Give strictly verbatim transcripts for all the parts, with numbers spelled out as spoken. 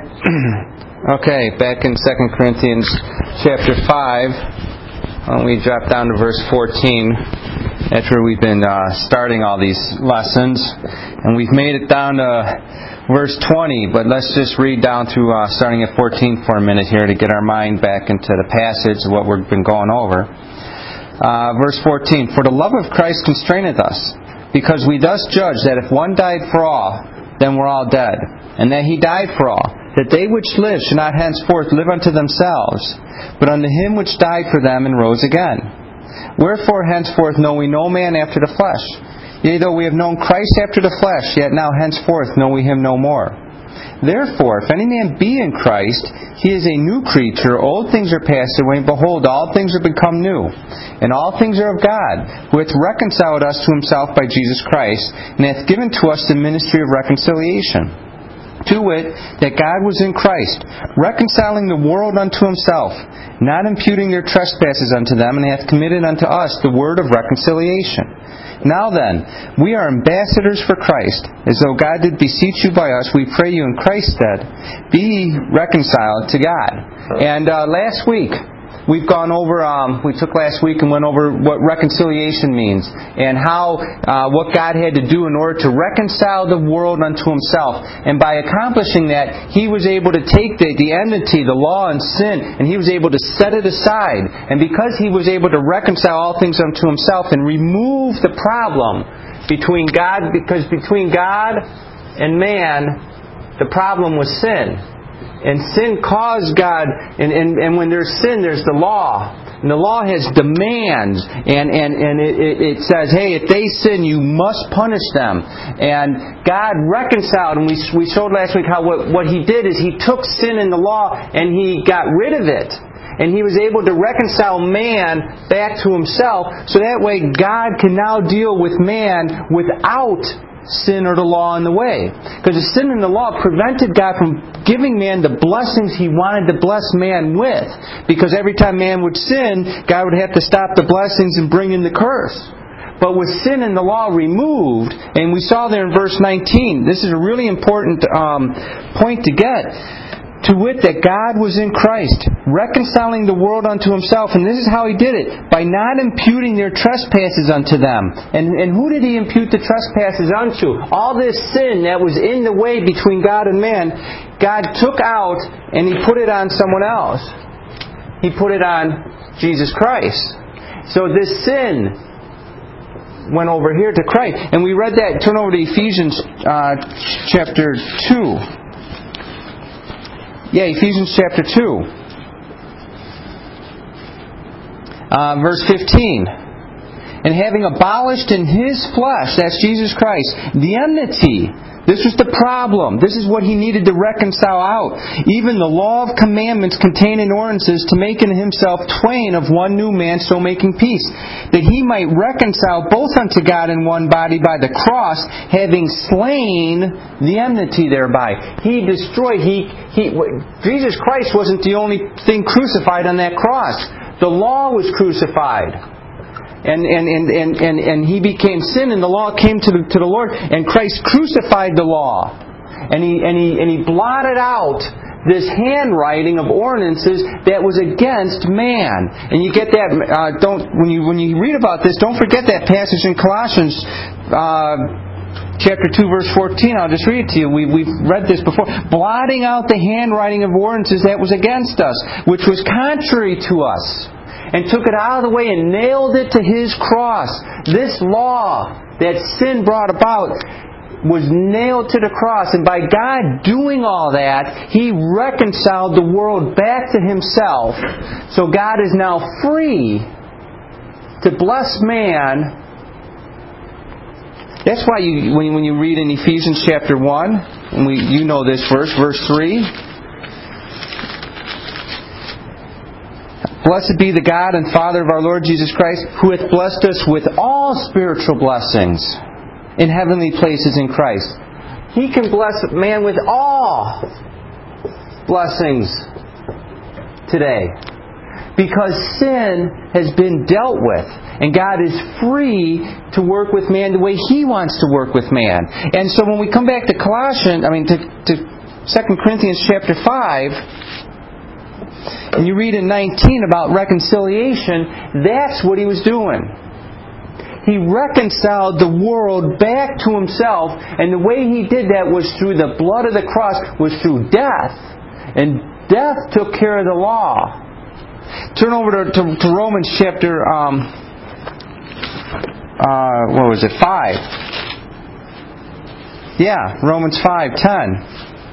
Okay, back in Second Corinthians chapter five, uh, we drop down to verse fourteen after we've been uh, starting all these lessons. And we've made it down to verse twenty, but let's just read down through uh, starting at fourteen for a minute here to get our mind back into the passage of what we've been going over. Uh, verse fourteen, "For the love of Christ constraineth us, because we thus judge that if one died for all, then we're all dead, and that He died for all, that they which live should not henceforth live unto themselves, but unto Him which died for them and rose again. Wherefore henceforth know we no man after the flesh. Yea, though we have known Christ after the flesh, yet now henceforth know we Him no more. Therefore, if any man be in Christ, he is a new creature. Old things are passed away, and behold, all things are become new. And all things are of God, who hath reconciled us to Himself by Jesus Christ, and hath given to us the ministry of reconciliation. To wit, that God was in Christ, reconciling the world unto Himself, not imputing their trespasses unto them, and hath committed unto us the word of reconciliation. Now then, we are ambassadors for Christ, as though God did beseech you by us. We pray you in Christ's stead, be ye reconciled to God." And uh, last week, we've gone over, um, we took last week and went over what reconciliation means and how, uh, what God had to do in order to reconcile the world unto Himself. And by accomplishing that, He was able to take the, the enmity, the law and sin, and He was able to set it aside. And because He was able to reconcile all things unto Himself and remove the problem between God, because between God and man, the problem was sin. And sin caused God, and, and, and when there's sin, there's the law. And the law has demands, and, and, and it, it says, hey, if they sin, you must punish them. And God reconciled, and we, we showed last week how what, what He did is He took sin in the law, and He got rid of it. And He was able to reconcile man back to Himself, so that way God can now deal with man without sin or the law in the way. Because the sin and the law prevented God from giving man the blessings He wanted to bless man with. Because every time man would sin, God would have to stop the blessings and bring in the curse. But with sin and the law removed, and we saw there in verse nineteen, this is a really important um, point to get. To wit, that God was in Christ, reconciling the world unto Himself. And this is how He did it, by not imputing their trespasses unto them. And, and who did He impute the trespasses unto? All this sin that was in the way between God and man, God took out and He put it on someone else. He put it on Jesus Christ. So this sin went over here to Christ. And we read that. Turn over to Ephesians uh, chapter two. Yeah, Ephesians chapter two. Uh, verse fifteen. "And having abolished in His flesh," that's Jesus Christ, "the enmity." This was the problem. This is what He needed to reconcile out. "Even the law of commandments contained in ordinances, to make in Himself twain of one new man, so making peace, that He might reconcile both unto God in one body by the cross, having slain the enmity thereby." He destroyed, He, He, Jesus Christ wasn't the only thing crucified on that cross. The law was crucified. And, and, and, and, and, and He became sin, and the law came to the, to the Lord, and Christ crucified the law. And he, and, he, and he blotted out this handwriting of ordinances that was against man. And you get that, uh, don't, when you, when you read about this, don't forget that passage in Colossians, uh, chapter two, verse fourteen. I'll just read it to you. We, we've read this before. "Blotting out the handwriting of ordinances that was against us, which was contrary to us, and took it out of the way and nailed it to His cross." This law that sin brought about was nailed to the cross. And by God doing all that, He reconciled the world back to Himself. So God is now free to bless man. That's why you, when, when you read in Ephesians chapter one, and we, you know this verse, verse three, "Blessed be the God and Father of our Lord Jesus Christ, who hath blessed us with all spiritual blessings in heavenly places in Christ." He can bless man with all blessings today, because sin has been dealt with, and God is free to work with man the way He wants to work with man. And so when we come back to Colossians, I mean to, to Second Corinthians chapter five, and you read in nineteen about reconciliation, that's what he was doing. He reconciled the world back to himself, and the way he did that was through the blood of the cross, was through death. And death took care of the law. Turn over to, to, to Romans chapter, um, uh, what was it, five. Yeah, Romans five ten.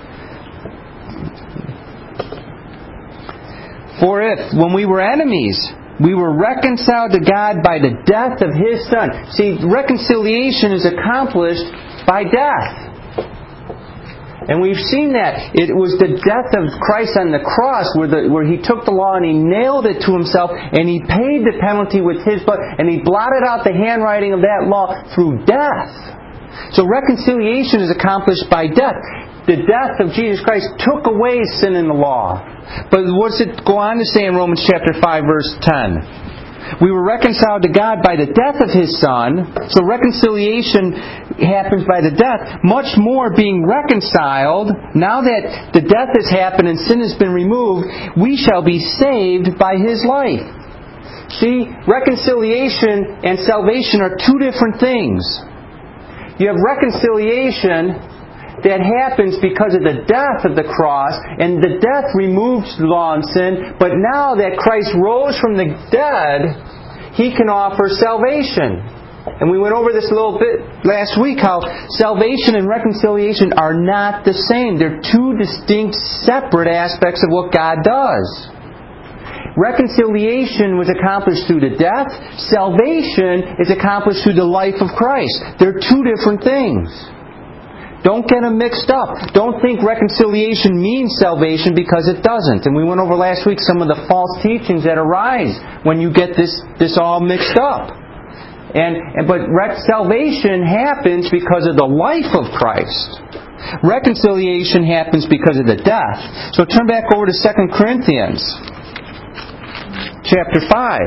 For if, when we were enemies, we were reconciled to God by the death of His Son. See, reconciliation is accomplished by death. And we've seen that. It was the death of Christ on the cross where, the, where He took the law and He nailed it to Himself and He paid the penalty with His blood and He blotted out the handwriting of that law through death. So reconciliation is accomplished by death. The death of Jesus Christ took away sin in the law. But what does it go on to say in Romans chapter five, verse ten? We were reconciled to God by the death of His Son. So reconciliation happens by the death. Much more being reconciled, now that the death has happened and sin has been removed, we shall be saved by His life. See, reconciliation and salvation are two different things. You have reconciliation that happens because of the death of the cross, and the death removes the law and sin, but now that Christ rose from the dead, He can offer salvation. And we went over this a little bit last week, how salvation and reconciliation are not the same. They're two distinct, separate aspects of what God does. Reconciliation was accomplished through the death. Salvation is accomplished through the life of Christ. They're two different things. Don't get them mixed up. Don't think reconciliation means salvation, because it doesn't. And we went over last week some of the false teachings that arise when you get this, this all mixed up. And, and But salvation happens because of the life of Christ. Reconciliation happens because of the death. So turn back over to Second Corinthians chapter five.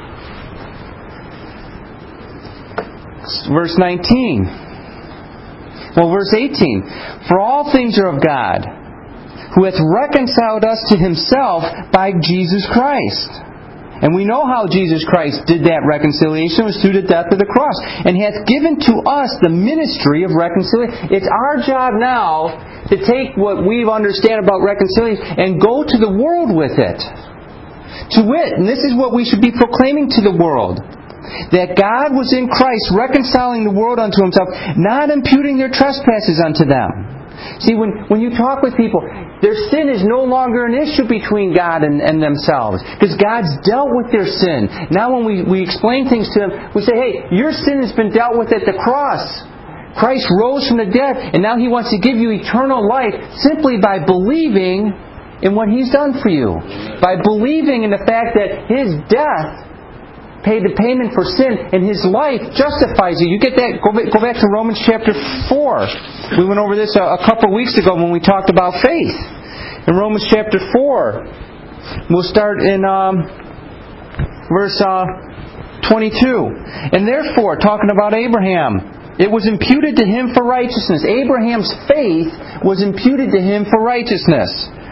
Verse nineteen. Well, verse eighteen. For all things are of God, who hath reconciled us to Himself by Jesus Christ. And we know how Jesus Christ did that reconciliation. It was through the death of the cross. And hath given to us the ministry of reconciliation. It's our job now to take what we understand about reconciliation and go to the world with it. To wit, and this is what we should be proclaiming to the world, that God was in Christ reconciling the world unto Himself, not imputing their trespasses unto them. See, when, when you talk with people, their sin is no longer an issue between God and, and themselves, because God's dealt with their sin. Now when we, we explain things to them, we say, hey, your sin has been dealt with at the cross. Christ rose from the dead, and now He wants to give you eternal life simply by believing in what He's done for you. By believing in the fact that His death paid the payment for sin, and His life justifies you. You get that? Go back, go back to Romans chapter four. We went over this a, a couple of weeks ago when we talked about faith. In Romans chapter four, we'll start in um, verse uh, twenty-two. And therefore, talking about Abraham, it was imputed to him for righteousness. Abraham's faith was imputed to him for righteousness.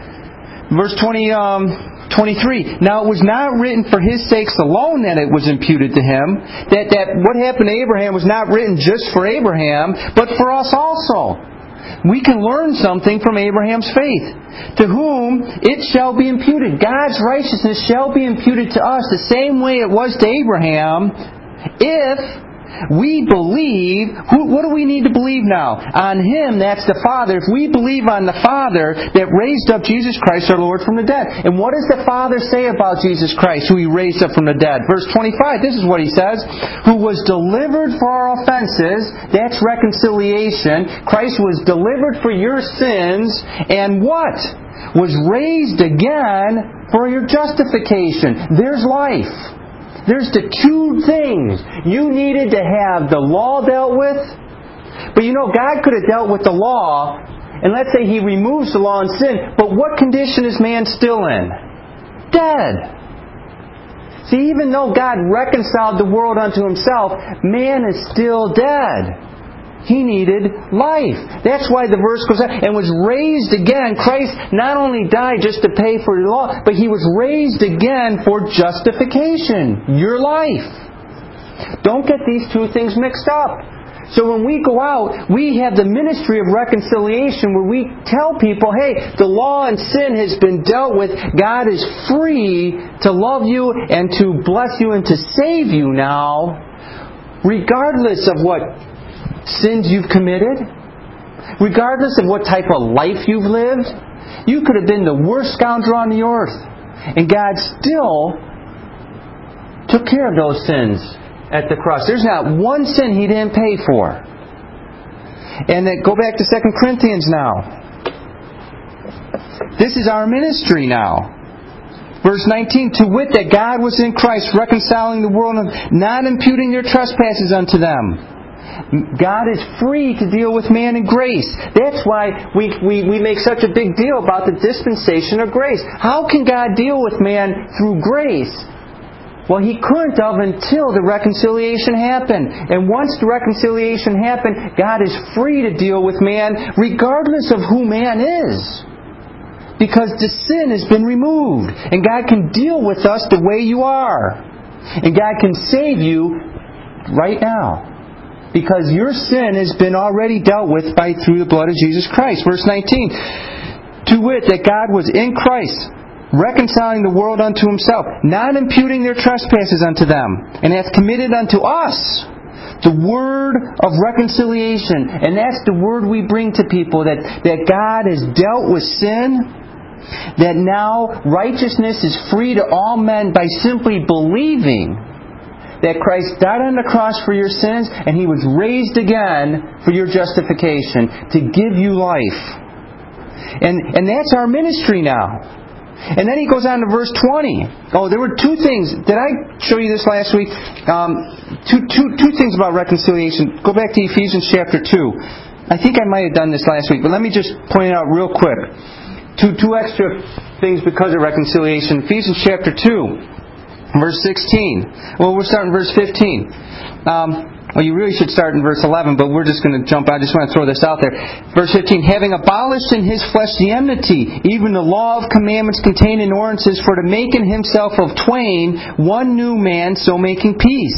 Verse twenty. Um, twenty-three. Now it was not written for his sakes alone that it was imputed to him. That, that what happened to Abraham was not written just for Abraham, but for us also. We can learn something from Abraham's faith. To whom it shall be imputed. God's righteousness shall be imputed to us the same way it was to Abraham, if we believe. Who, what do we need to believe now? On Him, that's the Father. If we believe on the Father that raised up Jesus Christ our Lord from the dead. And what does the Father say about Jesus Christ, who He raised up from the dead? Verse twenty-five, this is what He says. Who was delivered for our offenses. That's reconciliation. Christ was delivered for your sins. And what? Was raised again for your justification. There's life. There's the two things. You needed to have the law dealt with. But you know, God could have dealt with the law, and let's say He removes the law and sin, but what condition is man still in? Dead. See, even though God reconciled the world unto Himself, man is still dead. He needed life. That's why the verse goes on, and was raised again. Christ not only died just to pay for the law, but He was raised again for justification. Your life. Don't get these two things mixed up. So when we go out, we have the ministry of reconciliation where we tell people, hey, the law and sin has been dealt with. God is free to love you and to bless you and to save you now, regardless of what sins you've committed, regardless of what type of life you've lived. You could have been the worst scoundrel on the earth, and God still took care of those sins at the cross. There's not one sin He didn't pay for. And then go back to Second Corinthians now. This is our ministry now. Verse nineteen, to wit, that God was in Christ, reconciling the world, not imputing their trespasses unto them. God is free to deal with man in grace. That's why we, we, we make such a big deal about the dispensation of grace. How can God deal with man through grace? Well, He couldn't have until the reconciliation happened. And once the reconciliation happened, God is free to deal with man regardless of who man is. Because the sin has been removed. And God can deal with us the way you are. And God can save you right now. Because your sin has been already dealt with by through the blood of Jesus Christ. Verse nineteen. To wit, that God was in Christ, reconciling the world unto Himself, not imputing their trespasses unto them, and hath committed unto us the word of reconciliation. And that's the word we bring to people, that, that God has dealt with sin, that now righteousness is free to all men by simply believing that Christ died on the cross for your sins, and He was raised again for your justification, to give you life. And, and that's our ministry now. And then he goes on to verse twenty. Oh, there were two things. Did I show you this last week? Um, two, two, two things about reconciliation. Go back to Ephesians chapter two. I think I might have done this last week, but let me just point it out real quick. Two, two extra things because of reconciliation. Ephesians chapter two. Verse sixteen. Well, we're starting verse fifteen. Um, well, you really should start in verse eleven, but we're just going to jump out. I just want to throw this out there. Verse fifteen. Having abolished in His flesh the enmity, even the law of commandments contained in ordinances, for to make in Himself of twain one new man, so making peace.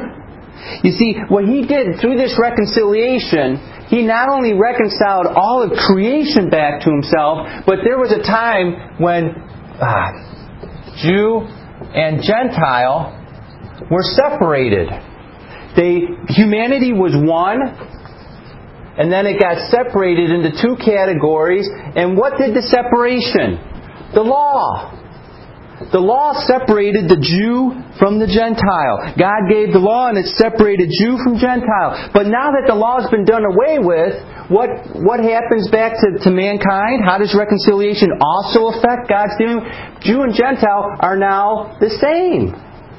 You see, what He did through this reconciliation, He not only reconciled all of creation back to Himself, but there was a time when ah, Jew and Gentile were separated. They, humanity was one, and then it got separated into two categories. And what did the separation? The law. The law separated the Jew from the Gentile. God gave the law and it separated Jew from Gentile. But now that the law has been done away with, what what happens back to, to mankind? How does reconciliation also affect God's dealing? Jew and Gentile are now the same.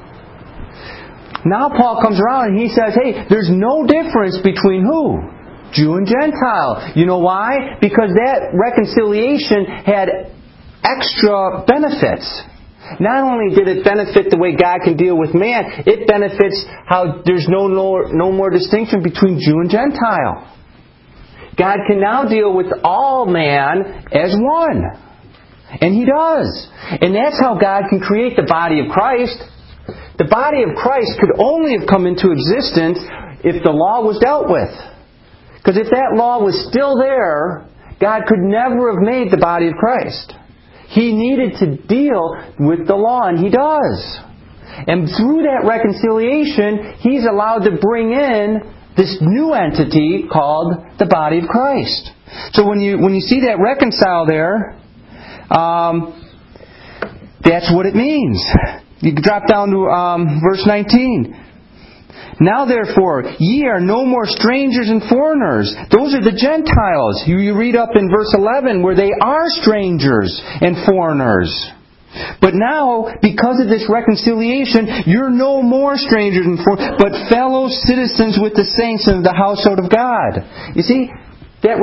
Now Paul comes around and he says, hey, there's no difference between who? Jew and Gentile. You know why? Because that reconciliation had extra benefits. Not only did it benefit the way God can deal with man, it benefits how there's no, no, no more distinction between Jew and Gentile. God can now deal with all man as one. And He does. And that's how God can create the body of Christ. The body of Christ could only have come into existence if the law was dealt with. Because if that law was still there, God could never have made the body of Christ. He needed to deal with the law, and He does. And through that reconciliation, He's allowed to bring in this new entity called the body of Christ. So when you when you see that reconcile there, um, that's what it means. You can drop down to um, verse nineteen. Now therefore, ye are no more strangers and foreigners. Those are the Gentiles. You, you read up in verse eleven where they are strangers and foreigners. But now, because of this reconciliation, you're no more strangers and foreigners, but fellow citizens with the saints of the household of God. You see, that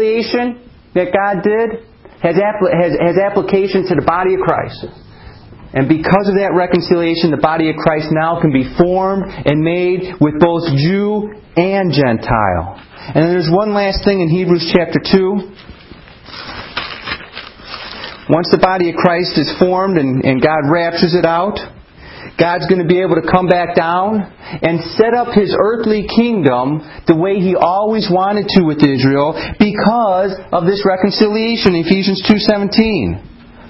reconciliation that God did has, has, has application to the body of Christ. And because of that reconciliation, the body of Christ now can be formed and made with both Jew and Gentile. And then there's one last thing in Hebrews chapter two. Once the body of Christ is formed and, and God raptures it out, God's going to be able to come back down and set up His earthly kingdom the way He always wanted to with Israel because of this reconciliation, Ephesians two seventeen.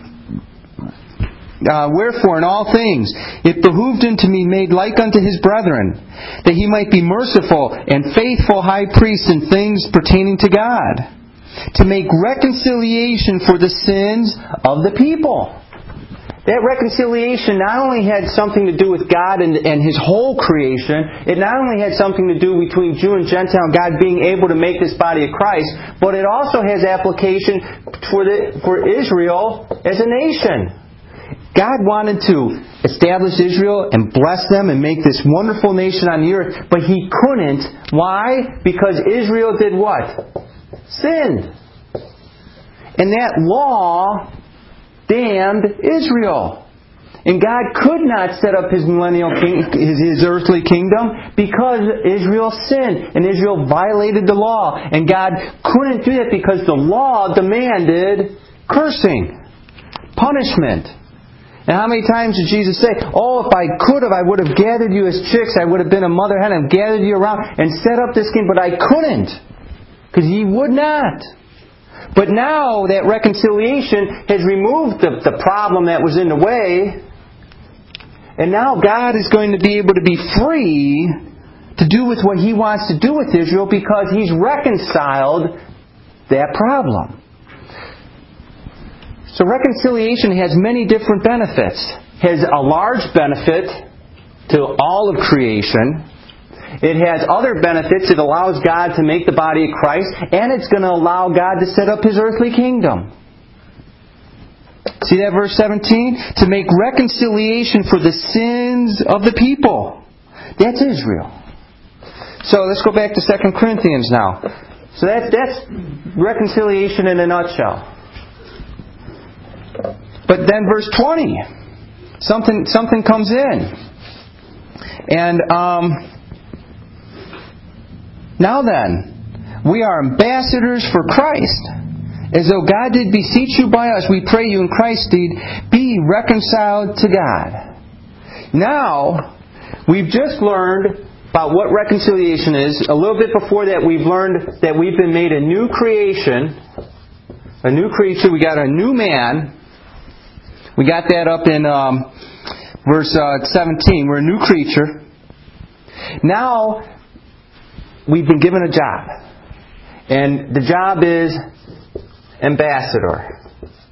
Uh, Wherefore, in all things, it behooved Him to be made like unto His brethren, that He might be merciful and faithful high priest in things pertaining to God, to make reconciliation for the sins of the people. That reconciliation not only had something to do with God and, and His whole creation, it not only had something to do between Jew and Gentile, God being able to make this body of Christ, but it also has application for, the, for Israel as a nation. God wanted to establish Israel and bless them and make this wonderful nation on the earth, but He couldn't. Why? Because Israel did what? Sinned. And that law damned Israel. And God could not set up His millennial king, his, his earthly kingdom because Israel sinned and Israel violated the law. And God couldn't do that because the law demanded cursing, punishment. And how many times did Jesus say, oh, if I could have, I would have gathered you as chicks, I would have been a mother hen and gathered you around and set up this king, but I couldn't. Because ye would not. But now that reconciliation has removed the, the problem that was in the way. And now God is going to be able to be free to do with what He wants to do with Israel because He's reconciled that problem. So reconciliation has many different benefits. It has a large benefit to all of creation. It has other benefits. It allows God to make the body of Christ, and it's going to allow God to set up His earthly kingdom. See that verse seventeen? To make reconciliation for the sins of the people. That's Israel. So let's go back to Second Corinthians now. So that's, that's reconciliation in a nutshell. But then verse twenty, something something comes in. And um, now then, we are ambassadors for Christ. As though God did beseech you by us, we pray you in Christ's deed, be reconciled to God. Now, we've just learned about what reconciliation is. A little bit before that, we've learned that we've been made a new creation, a new creature. We got a new man. We got that up in um, verse uh, seventeen. We're a new creature. Now, we've been given a job. And the job is ambassador.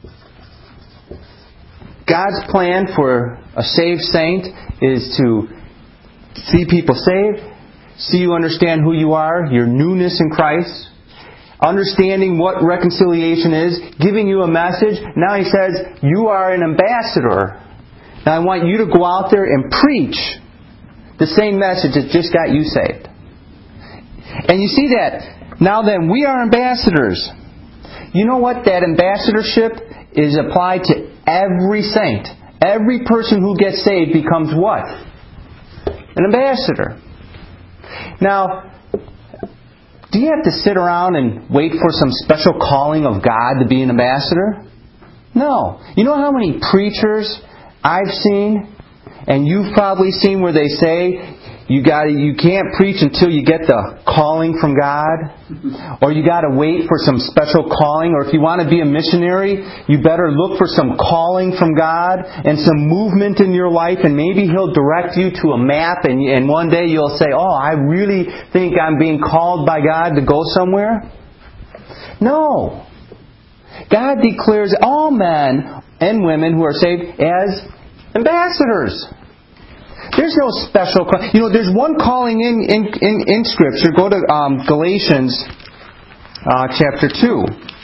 God's plan for a saved saint is to see people saved, see you understand who you are, your newness in Christ, understanding what reconciliation is, giving you a message. Now He says, you are an ambassador. Now I want you to go out there and preach the same message that just got you saved. And you see that. Now then, we are ambassadors. You know what? That ambassadorship is applied to every saint. Every person who gets saved becomes what? An ambassador. Now, do you have to sit around and wait for some special calling of God to be an ambassador? No. You know how many preachers I've seen, and you've probably seen, where they say you got you can't preach until you get the calling from God, or you got to wait for some special calling, or if you want to be a missionary, you better look for some calling from God and some movement in your life, and maybe He'll direct you to a map, and, and one day you'll say, oh, I really think I'm being called by God to go somewhere. No. God declares all men and women who are saved as ambassadors. There's no special call. You know, there's one calling in in, in, in Scripture. Go to um, Galatians uh, chapter two.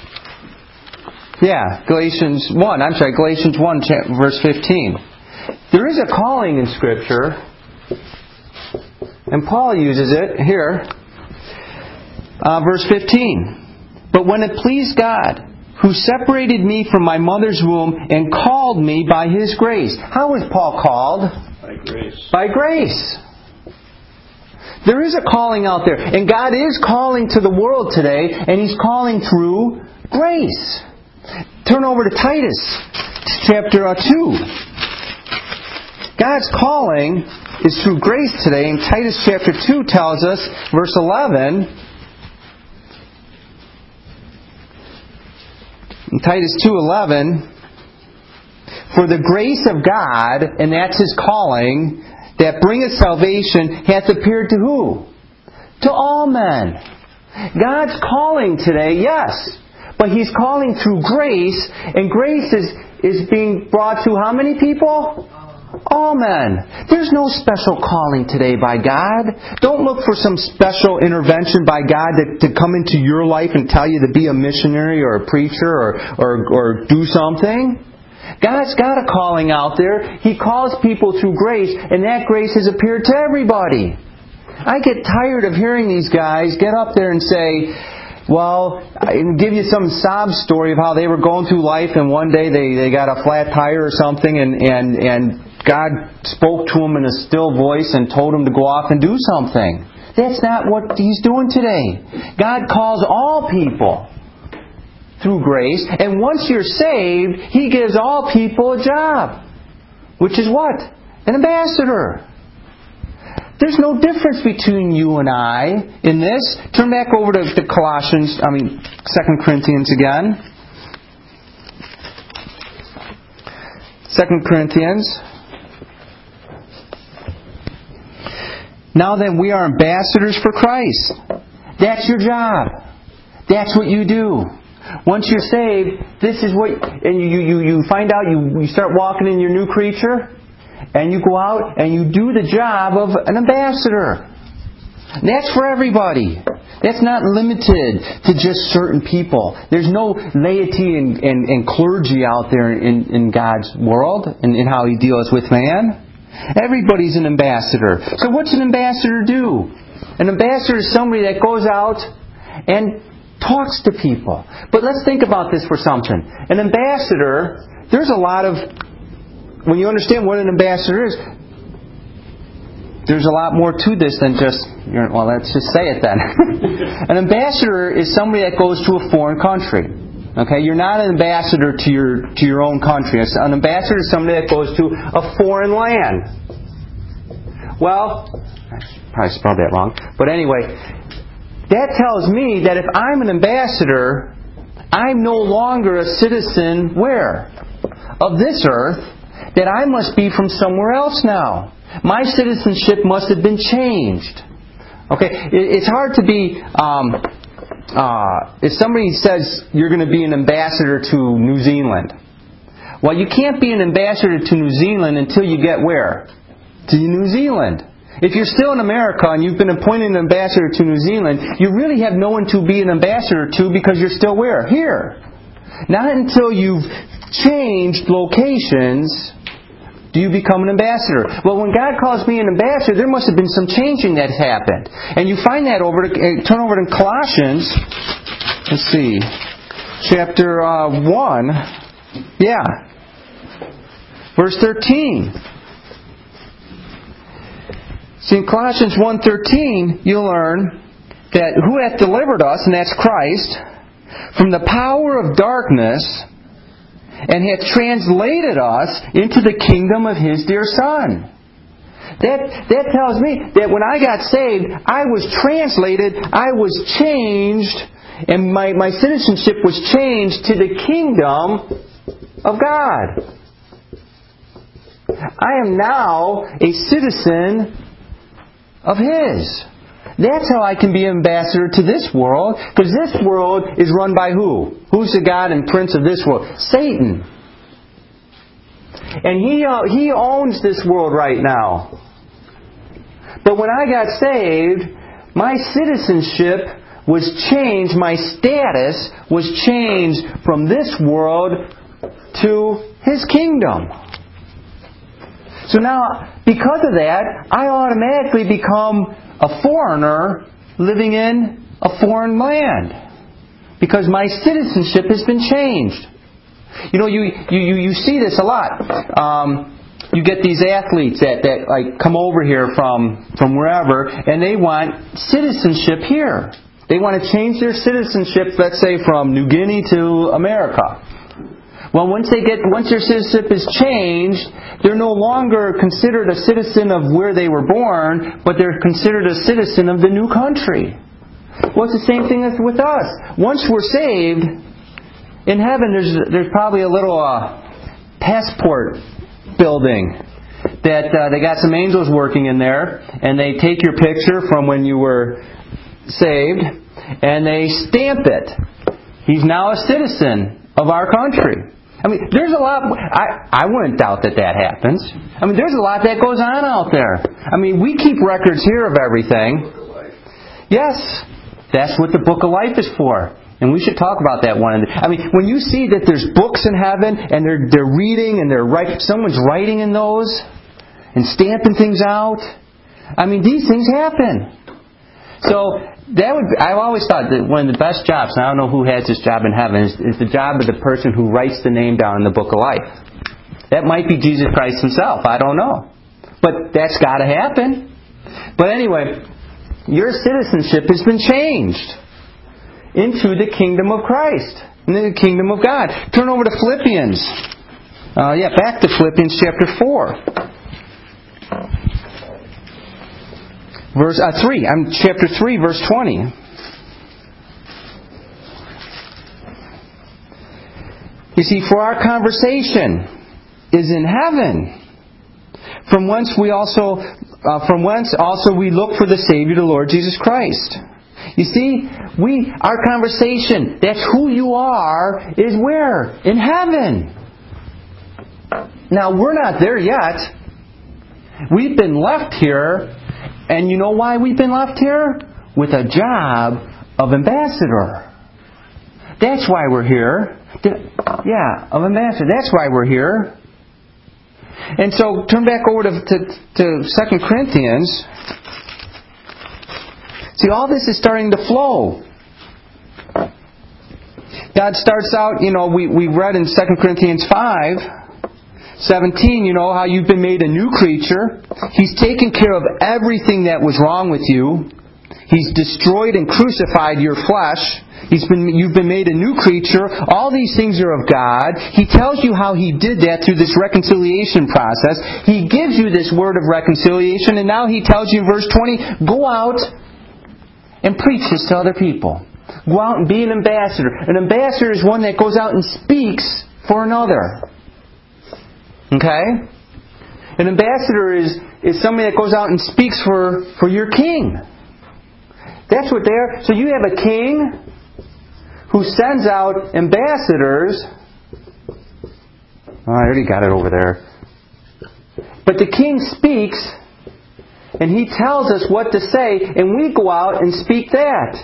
Yeah, Galatians one. I'm sorry, Galatians one, verse fifteen. There is a calling in Scripture, and Paul uses it here. Uh, verse fifteen. But when it pleased God, who separated me from my mother's womb and called me by His grace. How was Paul called? By grace. By grace. There is a calling out there. And God is calling to the world today, and He's calling through grace. Turn over to Titus chapter two. God's calling is through grace today, and Titus chapter two tells us, verse eleven, in Titus two eleven, for the grace of God, and that's His calling, that bringeth salvation, hath appeared to who? To all men. God's calling today, yes, but He's calling through grace, and grace is, is being brought to how many people? All men. There's no special calling today by God. Don't look for some special intervention by God to, to come into your life and tell you to be a missionary or a preacher or, or, or do something. God's got a calling out there. He calls people through grace, and that grace has appeared to everybody. I get tired of hearing these guys get up there and say, well, I give you some sob story of how they were going through life, and one day they, they got a flat tire or something, and, and, and God spoke to them in a still voice and told them to go off and do something. That's not what He's doing today. God calls all people through grace, and once you're saved, He gives all people a job. Which is what? An ambassador. There's no difference between you and I in this. Turn back over to, to Colossians, I mean, Second Corinthians again. Second Corinthians. Now then, we are ambassadors for Christ. That's your job. That's what you do. Once you're saved, this is what, and you, you, you find out, you, you start walking in your new creature, and you go out and you do the job of an ambassador. That's for everybody. That's not limited to just certain people. There's no laity and, and, and clergy out there in, in God's world and in how He deals with man. Everybody's an ambassador. So what's an ambassador do? An ambassador is somebody that goes out and talks to people. But let's think about this for something. An ambassador, there's a lot of, when you understand what an ambassador is, there's a lot more to this than just, well, let's just say it then. An ambassador is somebody that goes to a foreign country. Okay, you're not an ambassador to your to your own country. An ambassador is somebody that goes to a foreign land. Well, I probably spelled that wrong. But anyway, that tells me that if I'm an ambassador, I'm no longer a citizen, where? Of this earth, that I must be from somewhere else now. My citizenship must have been changed. Okay, it's hard to be, um, uh, if somebody says you're going to be an ambassador to New Zealand. Well, you can't be an ambassador to New Zealand until you get where? To New Zealand. If you're still in America and you've been appointed an ambassador to New Zealand, you really have no one to be an ambassador to because you're still where? Here. Not until you've changed locations do you become an ambassador. Well, when God calls me an ambassador, there must have been some changing that happened. And you find that over to, uh, turn over to Colossians, let's see, chapter uh, one, yeah, verse thirteen. See, in Colossians one thirteen, you'll learn that who hath delivered us, and that's Christ, from the power of darkness, and hath translated us into the kingdom of His dear Son. That, that tells me that when I got saved, I was translated, I was changed, and my, my citizenship was changed to the kingdom of God. I am now a citizen of His. That's how I can be an ambassador to this world, because this world is run by who? Who's the God and prince of this world? Satan. And he uh, he owns this world right now. But when I got saved, my citizenship was changed, my status was changed from this world to His kingdom. So now, because of that, I automatically become a foreigner living in a foreign land. because my citizenship has been changed. You know, you you, you, you see this a lot. Um, you get these athletes that, that like come over here from, from wherever, and they want citizenship here. They want to change their citizenship, let's say, from New Guinea to America. Well, once they get, once their citizenship is changed, they're no longer considered a citizen of where they were born, but they're considered a citizen of the new country. Well, it's the same thing as with us. Once we're saved, in heaven there's there's probably a little uh, passport building that uh, they got some angels working in there, and they take your picture from when you were saved, and they stamp it. He's now a citizen of our country. I mean, there's a lot. I, I wouldn't doubt that that happens. I mean, there's a lot that goes on out there. I mean, we keep records here of everything. Yes, that's what the Book of Life is for. And we should talk about that one. I mean, when you see that there's books in heaven, and they're they're reading, and they're writing, someone's writing in those, and stamping things out. I mean, these things happen. So that would I've always thought that one of the best jobs, and I don't know who has this job in heaven, is, is the job of the person who writes the name down in the Book of Life. That might be Jesus Christ Himself. I don't know. But that's got to happen. But anyway, your citizenship has been changed into the kingdom of Christ, into the kingdom of God. Turn over to Philippians. Uh, yeah, back to Philippians chapter four. Verse uh, three. I'm chapter three, verse twenty. You see, for our conversation is in heaven, from whence we also, uh, from whence also we look for the Savior, the Lord Jesus Christ. You see, we our conversation, that's who you are, is where? In heaven. Now, we're not there yet. We've been left here. And you know why we've been left here? With a job of ambassador. That's why we're here. Yeah, of ambassador. That's why we're here. And so, turn back over to, to, to Second Corinthians. See, all this is starting to flow. God starts out, you know, we, we read in Second Corinthians five, seventeen, you know, how you've been made a new creature. He's taken care of everything that was wrong with you. He's destroyed and crucified your flesh. He's been, you've been made a new creature. All these things are of God. He tells you how He did that through this reconciliation process. He gives you this word of reconciliation, and now He tells you in verse twenty, go out and preach this to other people. Go out and be an ambassador. An ambassador is one that goes out and speaks for another. Okay? An ambassador is, is somebody that goes out and speaks for, for your king. That's what they are. So you have a king who sends out ambassadors. Oh, I already got it over there. But the king speaks, and he tells us what to say, and we go out and speak that.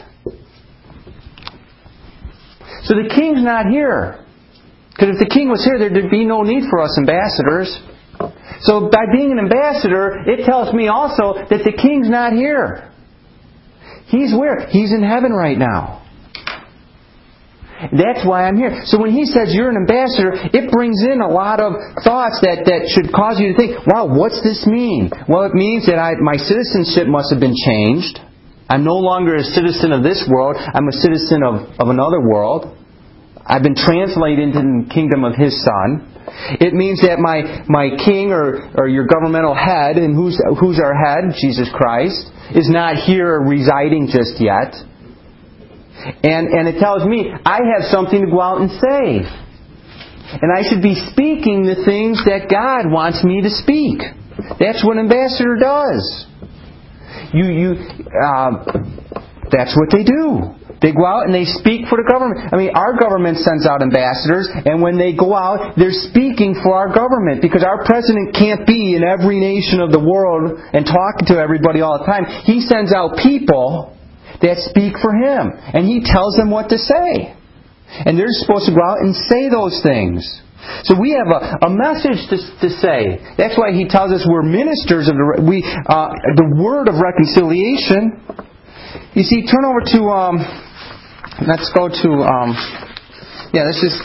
So the king's not here. Because if the king was here, there'd be no need for us ambassadors. So by being an ambassador, it tells me also that the king's not here. He's where? He's in heaven right now. That's why I'm here. So when he says you're an ambassador, it brings in a lot of thoughts that, that should cause you to think, wow, what's this mean? Well, it means that I, my citizenship must have been changed. I'm no longer a citizen of this world. I'm a citizen of, of another world. I've been translated into the kingdom of His Son. It means that my, my king or, or your governmental head, and who's, who's our head, Jesus Christ, is not here residing just yet. And, and it tells me I have something to go out and say. And I should be speaking the things that God wants me to speak. That's what an ambassador does. You, you, uh, that's what they do. They go out and they speak for the government. I mean, our government sends out ambassadors, and when they go out, they're speaking for our government, because our president can't be in every nation of the world and talking to everybody all the time. He sends out people that speak for him, and he tells them what to say. And they're supposed to go out and say those things. So we have a, a message to, to say. That's why he tells us we're ministers of the we uh, the word of reconciliation. You see, turn over to um, let's go to, um, yeah, let's just,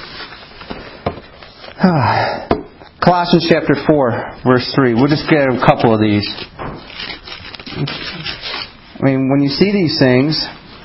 uh, Colossians chapter four, verse three. We'll just get a couple of these. I mean, when you see these things,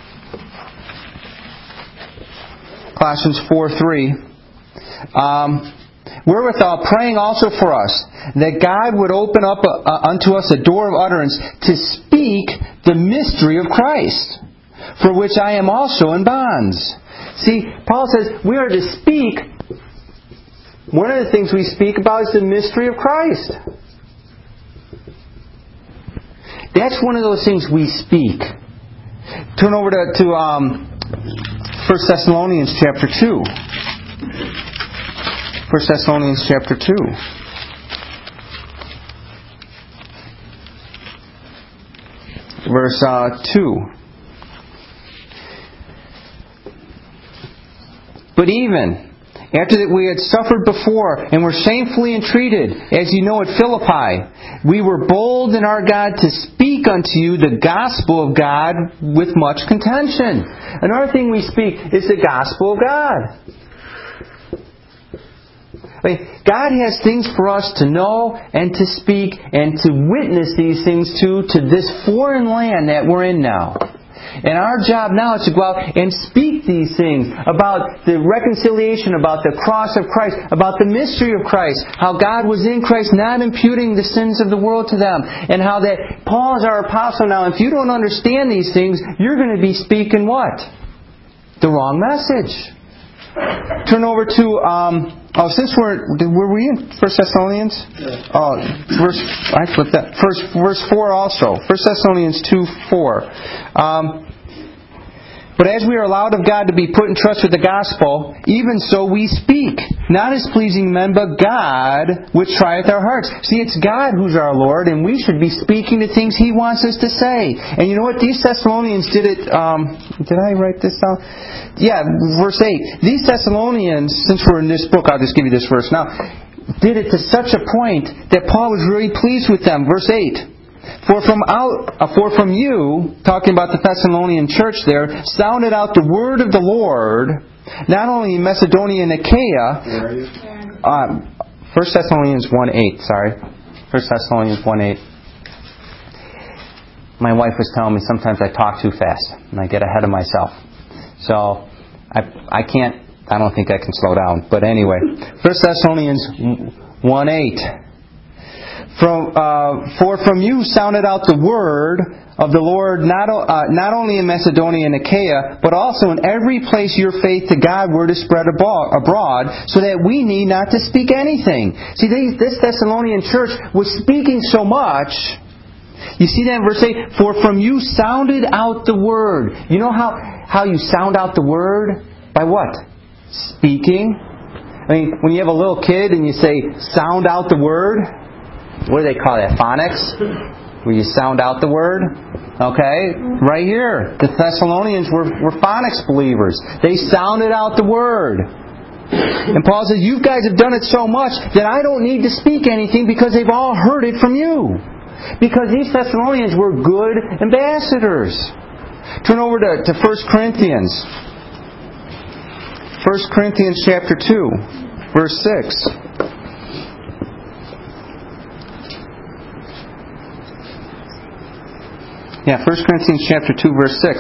Colossians four three, um, wherewithal praying also for us, that God would open up a, a, unto us a door of utterance to speak the mystery of Christ, for which I am also in bonds. See, Paul says we are to speak. One of the things we speak about is the mystery of Christ. That's one of those things we speak. Turn over to, to um, First Thessalonians chapter two. First Thessalonians chapter two. Verse uh, two. But even after that we had suffered before and were shamefully entreated, as you know at Philippi, we were bold in our God to speak unto you the gospel of God with much contention. Another thing we speak is the gospel of God. I mean, God has things for us to know and to speak and to witness these things to, to this foreign land that we're in now. And our job now is to go out and speak these things about the reconciliation, about the cross of Christ, about the mystery of Christ, how God was in Christ not imputing the sins of the world to them, and how that Paul is our apostle now. If you don't understand these things, you're going to be speaking what? The wrong message. Turn over to, um, oh, since we're, were we in First Thessalonians? Yeah. Oh, verse, I flipped that. First, verse four also. First Thessalonians two four. Um, But as we are allowed of God to be put in trust with the gospel, even so we speak, not as pleasing men, but God, which trieth our hearts. See, it's God who's our Lord, and we should be speaking the things He wants us to say. And you know what? These Thessalonians did it, um, did I write this down? Yeah, verse eight. These Thessalonians, since we're in this book, I'll just give you this verse now, did it to such a point that Paul was really pleased with them. Verse eight. For from out, uh, for from you, talking about the Thessalonian church there, sounded out the word of the Lord, not only in Macedonia and Achaia. Where are you? Um, First Thessalonians one eight. Sorry, First Thessalonians one eight. My wife was telling me sometimes I talk too fast and I get ahead of myself, so I I can't. I don't think I can slow down. But anyway, First Thessalonians one eight. From, uh, for from you sounded out the word of the Lord, not, uh, not only in Macedonia and Achaia, but also in every place your faith to God were to spread abroad, so that we need not to speak anything. See, they, this Thessalonian church was speaking so much. You see that in verse eight? For from you sounded out the word. You know how, how you sound out the word? By what? Speaking. I mean, when you have a little kid and you say, sound out the word, what do they call that? Phonics? Where you sound out the word? Okay? Right here. The Thessalonians were, were phonics believers. They sounded out the word. And Paul says, you guys have done it so much that I don't need to speak anything because they've all heard it from you. Because these Thessalonians were good ambassadors. Turn over to, to First Corinthians. First Corinthians chapter two, verse six. Yeah, First Corinthians chapter two, verse six.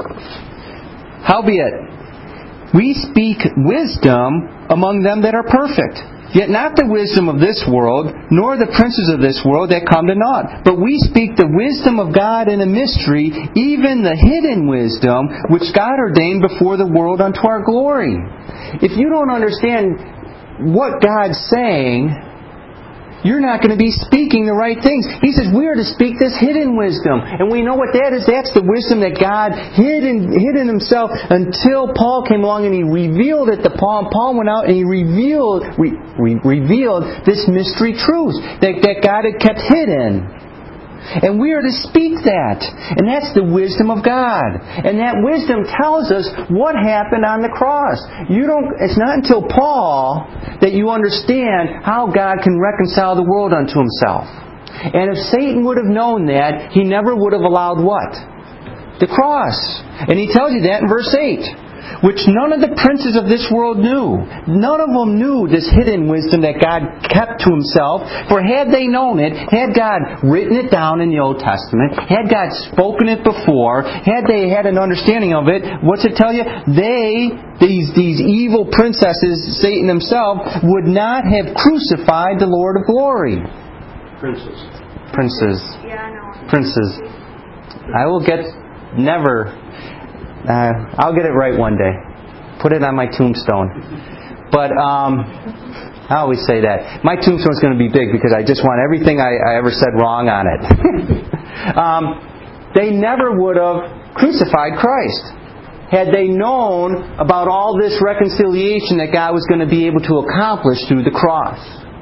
Howbeit, we speak wisdom among them that are perfect, yet not the wisdom of this world, nor the princes of this world that come to naught. But we speak the wisdom of God in a mystery, even the hidden wisdom, which God ordained before the world unto our glory. If you don't understand what God's saying, you're not going to be speaking the right things. He says we are to speak this hidden wisdom. And we know what that is. That's the wisdom that God hid in, hid in Himself until Paul came along and He revealed it to Paul. And Paul went out and he revealed re, re, revealed this mystery truth that, that God had kept hidden. And we are to speak that. And that's the wisdom of God. And that wisdom tells us what happened on the cross. You don't, it's not until Paul that you understand how God can reconcile the world unto Himself. And if Satan would have known that, he never would have allowed what? The cross. And he tells you that in verse eight. which none of the princes of this world knew. None of them knew this hidden wisdom that God kept to Himself. For had they known it, had God written it down in the Old Testament, had God spoken it before, had they had an understanding of it, what's it tell you? They, these, these evil princesses, Satan himself, would not have crucified the Lord of glory. Princes. Princes. Yeah, I know. Princes. I will get, never, uh, I'll get it right one day. Put it on my tombstone. But, um, I always say that. My tombstone's going to be big because I just want everything I, I ever said wrong on it. um, they never would have crucified Christ had they known about all this reconciliation that God was going to be able to accomplish through the cross.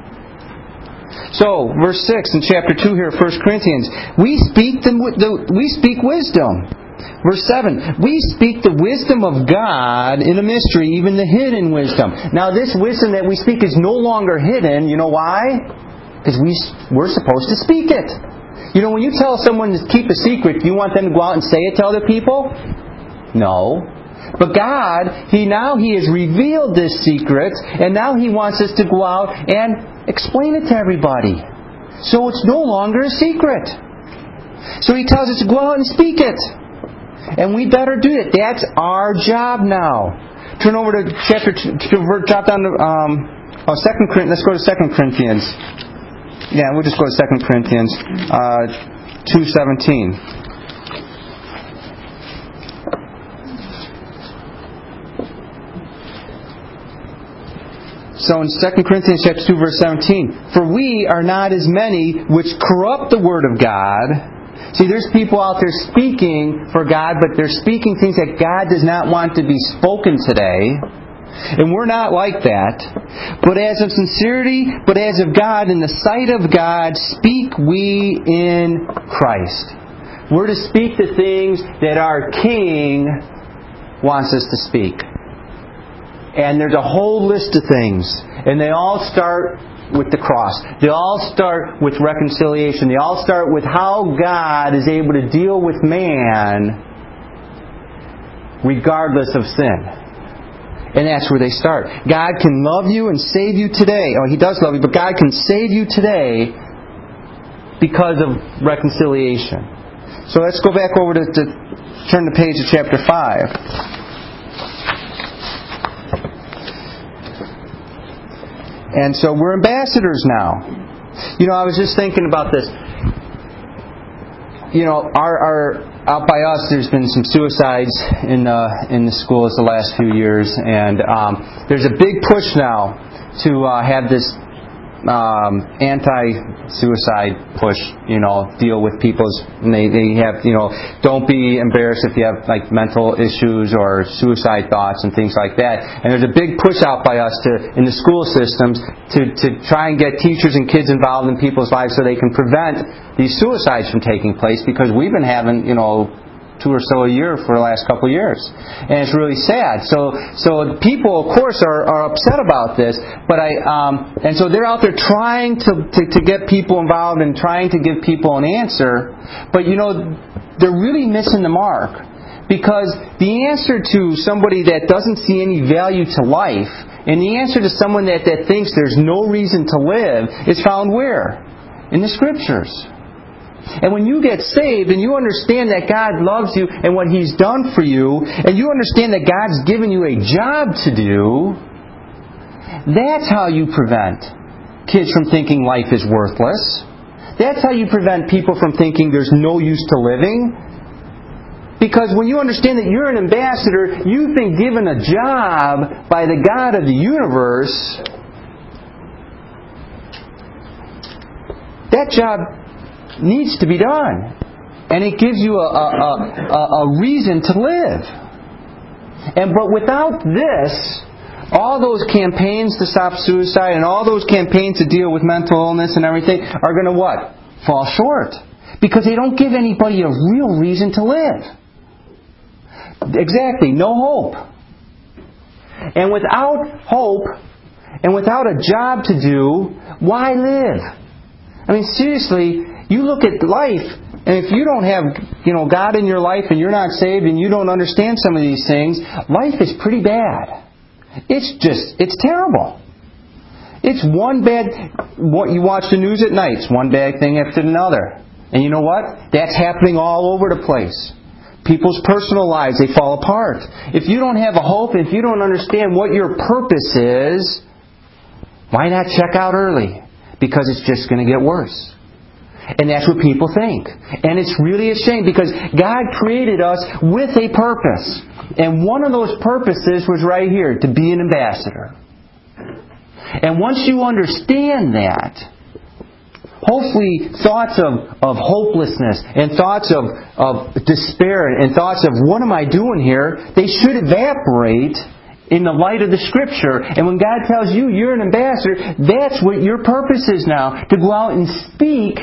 So, verse six in chapter two here of First Corinthians, we speak the, the we speak wisdom. Verse seven, we speak the wisdom of God in a mystery, even the hidden wisdom. Now, this wisdom that we speak is no longer hidden. You know why? Because we we're supposed to speak it. You know, when you tell someone to keep a secret, do you want them to go out and say it to other people? No. But God, He now He has revealed this secret, and now He wants us to go out and explain it to everybody. So it's no longer a secret. So He tells us to go out and speak it. And we better do it. That's our job now. Turn over to chapter two, drop down to um, oh, Second Corinthians. Let's go to Second Corinthians. Yeah, we'll just go to Second Corinthians uh, two seventeen. So in Second Corinthians chapter two, verse seventeen, for we are not as many which corrupt the word of God. See, there's people out there speaking for God, but they're speaking things that God does not want to be spoken today. And we're not like that. But as of sincerity, but as of God, in the sight of God, speak we in Christ. We're to speak the things that our King wants us to speak. And there's a whole list of things. And they all start with the cross. They all start with reconciliation. They all start with how God is able to deal with man regardless of sin. And that's where they start. God can love you and save you today. Oh, He does love you, but God can save you today because of reconciliation. So let's go back over to, to turn the page to chapter five. And so we're ambassadors now. You know, I was just thinking about this. You know, our, our out by us, there's been some suicides in the in the schools the last few years, and um, there's a big push now to uh, have this um, anti-suicide push. You know, deal with people's. And they they have you know, don't be embarrassed if you have like mental issues or suicide thoughts and things like that. And there's a big push out by us to in the school systems to to try and get teachers and kids involved in people's lives so they can prevent these suicides from taking place, because we've been having you know. two or so a year for the last couple of years. And it's really sad. So so people, of course, are, are upset about this. But I um, and so they're out there trying to, to, to get people involved and trying to give people an answer. But, you know, they're really missing the mark. Because the answer to somebody that doesn't see any value to life, and the answer to someone that, that thinks there's no reason to live, is found where? In the Scriptures. And when you get saved and you understand that God loves you and what He's done for you, and you understand that God's given you a job to do, that's how you prevent kids from thinking life is worthless. That's how you prevent people from thinking there's no use to living. Because when you understand that you're an ambassador, you've been given a job by the God of the universe, that job needs to be done. And it gives you a, a, a, a reason to live. And but without this, all those campaigns to stop suicide and all those campaigns to deal with mental illness and everything are going to what? Fall short. Because they don't give anybody a real reason to live. Exactly, no hope. And without hope and without a job to do, why live? I mean, seriously, you look at life, And if you don't have, you know, God in your life and you're not saved and you don't understand some of these things, life is pretty bad. It's just, it's terrible. It's one bad, what you watch the news at night, it's one bad thing after another. And you know what? That's happening all over the place. People's personal lives, they fall apart. If you don't have a hope, if you don't understand what your purpose is, why not check out early? Because it's just going to get worse. And that's what people think. And it's really a shame because God created us with a purpose. And one of those purposes was right here, to be an ambassador. And once you understand that, hopefully thoughts of, of hopelessness and thoughts of, of despair and thoughts of what am I doing here, they should evaporate in the light of the Scripture. And when God tells you you're an ambassador, that's what your purpose is now, to go out and speak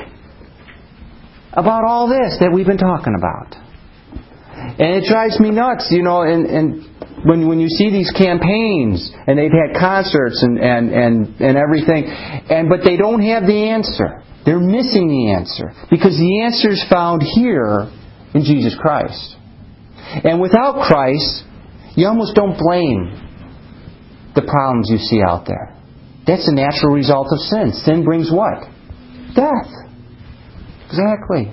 about all this that we've been talking about. And it drives me nuts, you know, and, and when when you see these campaigns and they've had concerts and, and, and, and everything, and but they don't have the answer. They're missing the answer. Because the answer is found here in Jesus Christ. And without Christ, you almost don't blame the problems you see out there. That's a natural result of sin. Sin brings what? Death. Exactly.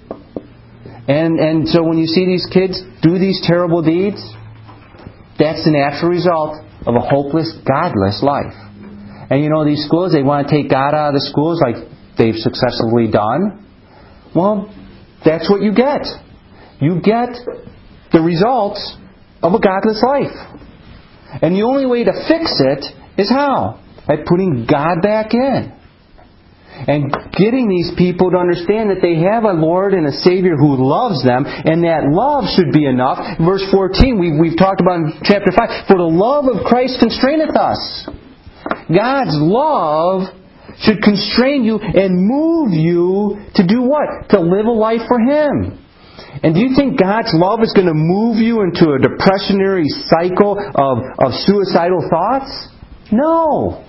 And and so when you see these kids do these terrible deeds, that's the natural result of a hopeless, godless life. And you know, these schools, they want to take God out of the schools like they've successfully done. Well, that's what you get. You get the results of a godless life. And the only way to fix it is how? By putting God back in. And getting these people to understand that they have a Lord and a Savior who loves them, and that love should be enough. Verse fourteen, we've, we've talked about in chapter five, for the love of Christ constraineth us. God's love should constrain you and move you to do what? To live a life for Him. And do you think God's love is going to move you into a depressionary cycle of, of suicidal thoughts? No.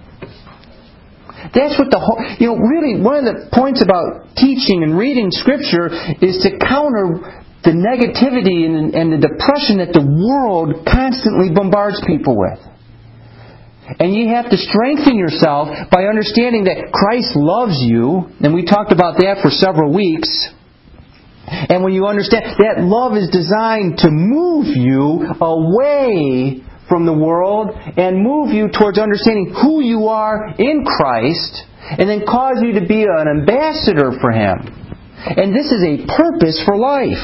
That's what the whole, you know, really one of the points about teaching and reading Scripture is to counter the negativity and, and the depression that the world constantly bombards people with. And you have to strengthen yourself by understanding that Christ loves you, and we talked about that for several weeks. And when you understand that love is designed to move you away from the world and move you towards understanding who you are in Christ, and then cause you to be an ambassador for Him. And this is a purpose for life.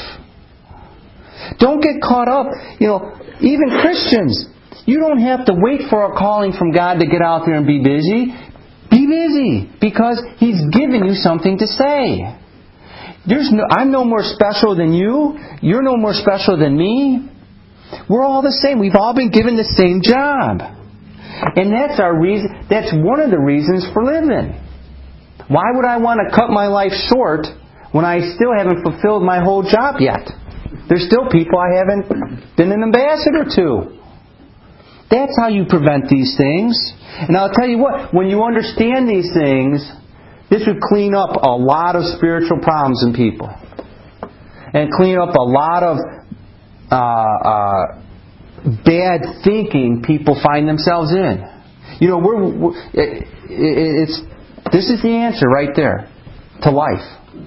Don't get caught up, you know, even Christians, you don't have to wait for a calling from God to get out there and be busy. Be busy, because He's given you something to say. There's no, I'm no more special than you. You're no more special than me. We're all the same. We've all been given the same job. And that's our reason. That's one of the reasons for living. Why would I want to cut my life short when I still haven't fulfilled my whole job yet? There's still people I haven't been an ambassador to. That's how you prevent these things. And I'll tell you what, when you understand these things, this would clean up a lot of spiritual problems in people. And clean up a lot of Uh, uh, bad thinking people find themselves in. You know, we're, we're it, it's this is the answer right there to life.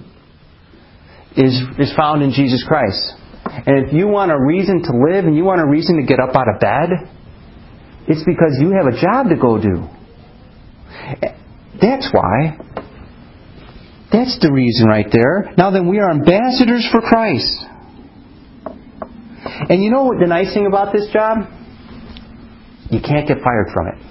Is is found in Jesus Christ. And if you want a reason to live and you want a reason to get up out of bed, it's because you have a job to go do. That's why. That's the reason right there. Now then, we are ambassadors for Christ. And you know what the nice thing about this job? You can't get fired from it.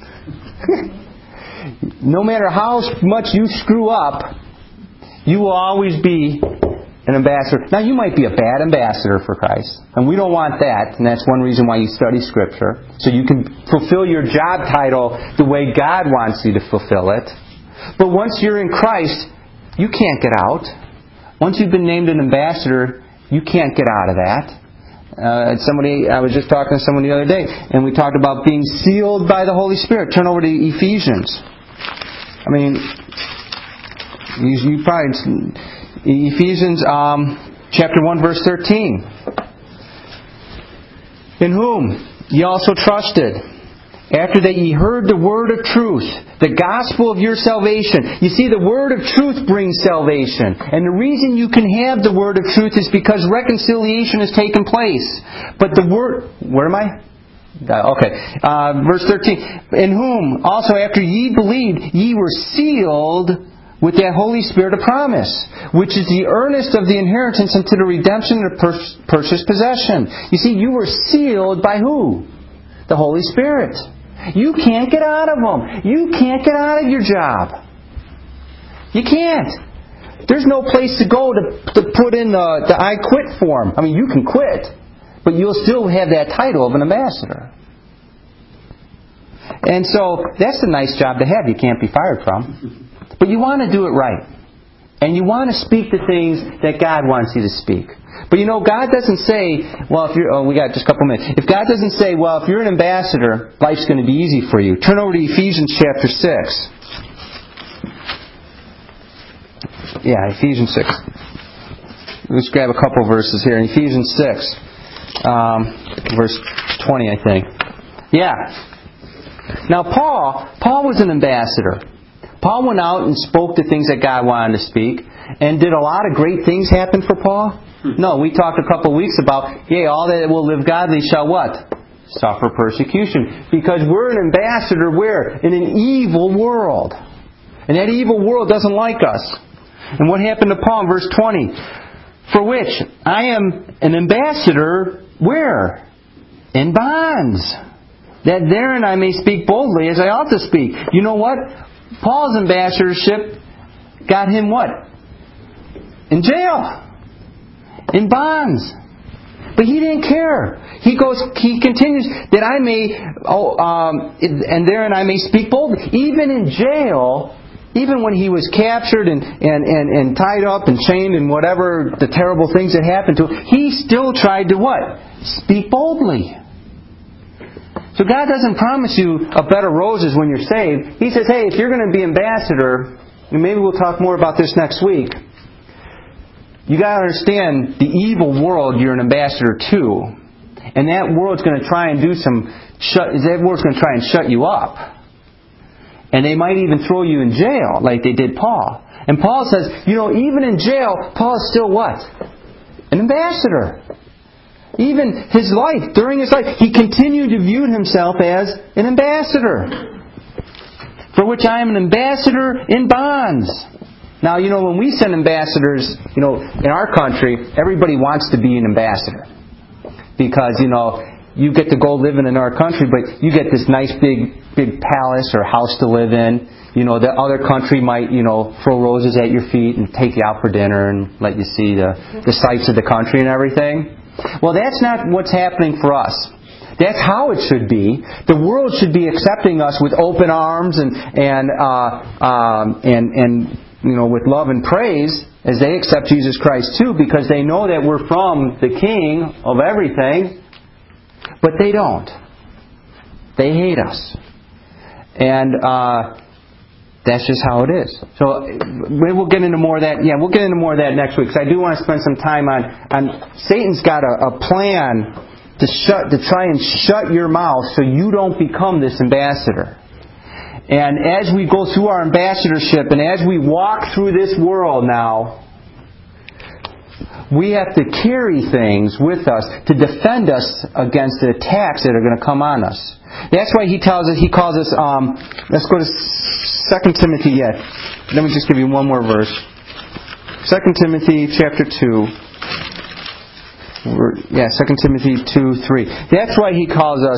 No matter how much you screw up, you will always be an ambassador. Now, you might be a bad ambassador for Christ, and we don't want that, and that's one reason why you study Scripture, so you can fulfill your job title the way God wants you to fulfill it. But once you're in Christ, you can't get out. Once you've been named an ambassador, you can't get out of that. Uh, somebody, I was just talking to someone the other day, and we talked about being sealed by the Holy Spirit. Turn over to Ephesians. I mean, you, you probably, Ephesians um, chapter one, verse thirteen. In whom ye also trusted, after that ye heard the word of truth, the gospel of your salvation. You see, the word of truth brings salvation. And the reason you can have the word of truth is because reconciliation has taken place. But the word... Where am I? Okay. Uh, verse thirteen. In whom also after ye believed, ye were sealed with that Holy Spirit of promise, which is the earnest of the inheritance unto the redemption of pur- purchased possession. You see, you were sealed by who? The Holy Spirit. You can't get out of them. You can't get out of your job. You can't. There's no place to go to, to put in the, the I quit form. I mean, you can quit, but you'll still have that title of an ambassador. And so, that's a nice job to have you can't be fired from. But you want to do it right. And you want to speak the things that God wants you to speak. But you know, God doesn't say, well, if you're, oh, we got just a couple minutes. If God doesn't say, well, if you're an ambassador, life's going to be easy for you. Turn over to Ephesians chapter six. Yeah, Ephesians six. Let's grab a couple verses here. In Ephesians six, um, verse twenty, I think. Yeah. Now, Paul, Paul was an ambassador. Paul went out and spoke the things that God wanted to speak. And did a lot of great things happen for Paul? No, we talked a couple of weeks about, yea, all that will live godly shall what? Suffer persecution. Because we're an ambassador where? In an evil world. And that evil world doesn't like us. And what happened to Paul in verse twenty? For which I am an ambassador where? In bonds. That therein I may speak boldly as I ought to speak. You know what? Paul's ambassadorship got him what? In jail. In bonds. But he didn't care. He goes, he continues, that I may, oh, um, and therein I may speak boldly. Even in jail, even when he was captured and, and, and, and tied up and chained and whatever the terrible things that happened to him, he still tried to what? Speak boldly. So God doesn't promise you a bed of roses when you're saved. He says, hey, if you're going to be ambassador, and maybe we'll talk more about this next week, you got to understand the evil world you're an ambassador to. And that world's going to try and do some, shut, that world's going to try and shut you up. And they might even throw you in jail like they did Paul. And Paul says, you know, even in jail, Paul is still what? An ambassador. Even his life, during his life, he continued to view himself as an ambassador. For which I am an ambassador in bonds. Now, you know, when we send ambassadors, you know, in our country, everybody wants to be an ambassador. Because, you know, you get to go living in our country, but you get this nice big, big palace or house to live in. You know, the other country might, you know, throw roses at your feet and take you out for dinner and let you see the, the sights of the country and everything. Well, that's not what's happening for us. That's how it should be. The world should be accepting us with open arms and and uh, um, and and you know with love and praise as they accept Jesus Christ too, because they know that we're from the King of everything. But they don't. They hate us, and uh, that's just how it is. So we'll get into more of that. Yeah, we'll get into more of that next week. Because I do want to spend some time on on Satan's got a, a plan to shut to try and shut your mouth so you don't become this ambassador. And as we go through our ambassadorship and as we walk through this world now, we have to carry things with us to defend us against the attacks that are going to come on us. That's why he tells us. He calls us. Um, let's go to Second Timothy yet. Let me just give you one more verse. Second Timothy chapter two. Yeah, Second Timothy two three. That's why he calls us.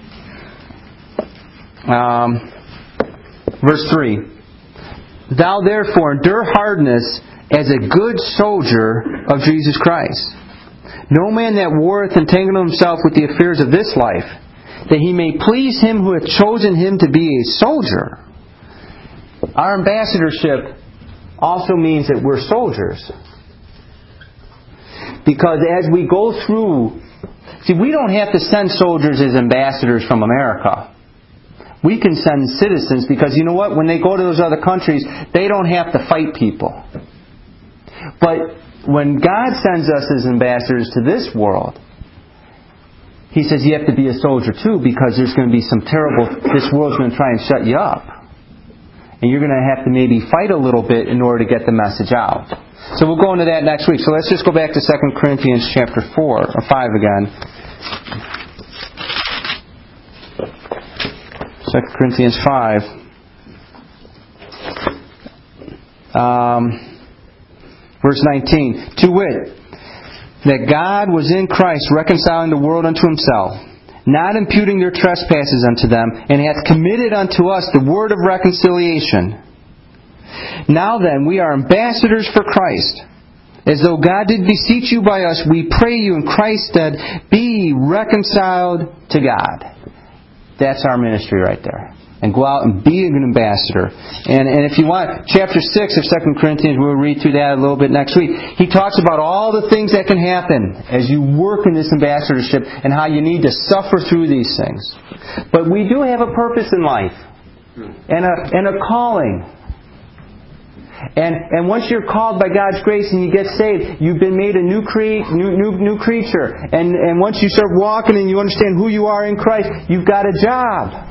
Um, verse three. Thou therefore endure hardness as a good soldier of Jesus Christ. No man that warreth entangleth himself with the affairs of this life, that he may please him who hath chosen him to be a soldier. Our ambassadorship also means that we're soldiers. Because as we go through... See, we don't have to send soldiers as ambassadors from America. We can send citizens because, you know what? When they go to those other countries, they don't have to fight people. But when God sends us as ambassadors to this world, He says you have to be a soldier too, because there's going to be some terrible... This world's going to try and shut you up. And you're going to have to maybe fight a little bit in order to get the message out. So we'll go into that next week. So let's just go back to Second Corinthians chapter four, or five again. Second Corinthians five. Um, verse nineteen. To wit, that God was in Christ reconciling the world unto Himself, not imputing their trespasses unto them, and hath committed unto us the word of reconciliation. Now then, we are ambassadors for Christ. As though God did beseech you by us, we pray you in Christ's stead, be reconciled to God. That's our ministry right there. And go out and be an ambassador. And, and if you want, chapter six of Second Corinthians, we'll read through that a little bit next week. He talks about all the things that can happen as you work in this ambassadorship and how you need to suffer through these things. But we do have a purpose in life and a, and a calling. And and once you're called by God's grace and you get saved, you've been made a new cre- new, new new creature. And and once you start walking and you understand who you are in Christ, you've got a job.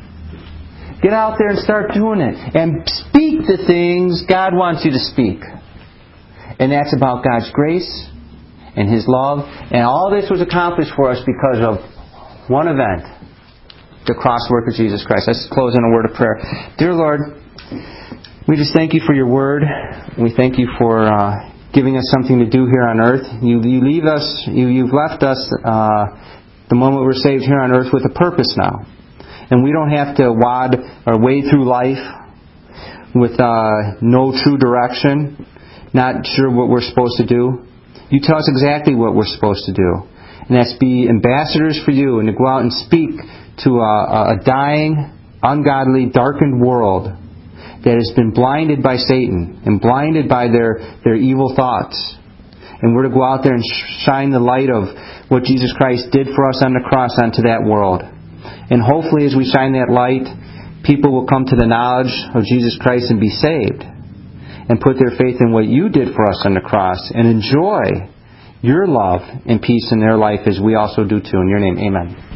Get out there and start doing it. And speak the things God wants you to speak. And that's about God's grace and His love. And all this was accomplished for us because of one event. The cross work of Jesus Christ. Let's close in a word of prayer. Dear Lord, we just thank You for Your Word. We thank You for uh, giving us something to do here on earth. You, you leave us, you, You've left us uh, the moment we're saved here on earth with a purpose now. And we don't have to wad our way through life with uh, no true direction, not sure what we're supposed to do. You tell us exactly what we're supposed to do. And that's be ambassadors for You and to go out and speak to a, a dying, ungodly, darkened world that has been blinded by Satan and blinded by their, their evil thoughts. And we're to go out there and shine the light of what Jesus Christ did for us on the cross onto that world. And hopefully as we shine that light, people will come to the knowledge of Jesus Christ and be saved. And put their faith in what You did for us on the cross. And enjoy Your love and peace in their life as we also do too. In Your name, amen.